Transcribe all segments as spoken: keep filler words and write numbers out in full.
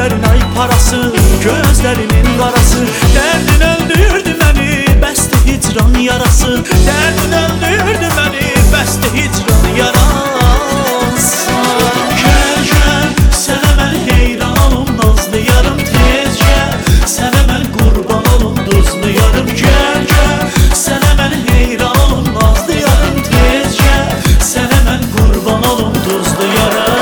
Ellərin ay parası, gözlərinin qarası. Dərdin öldürdü məni, bəsdi hicran yarası. Dərdin öldürdü məni, bəsdi hicran yarası. Gəl, gəl, sənə mən heyran olum, nazlı yarım. Tez gəl, sənə mən qurban olum, duzlu yarım. Gəl, gəl, sənə mən heyran olum, nazlı yarım. Tez gəl, sənə mən qurban olum, duzlu yarım.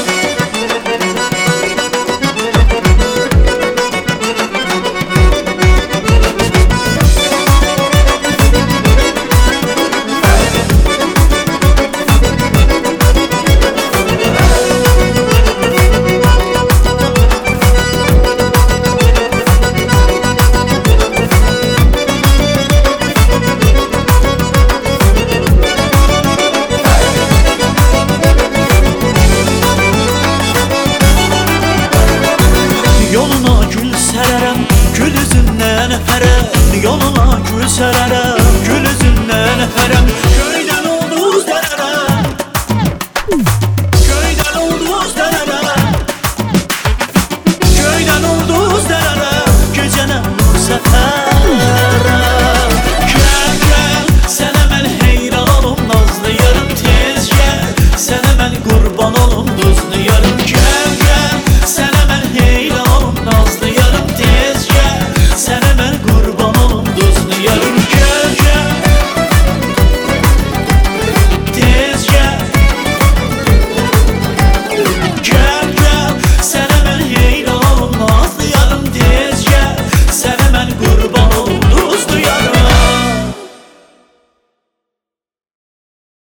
Yoluna gül sərərəm, gül üzündən öpərəm. Yoluna gül sərərəm, gül üzündən öpərəm.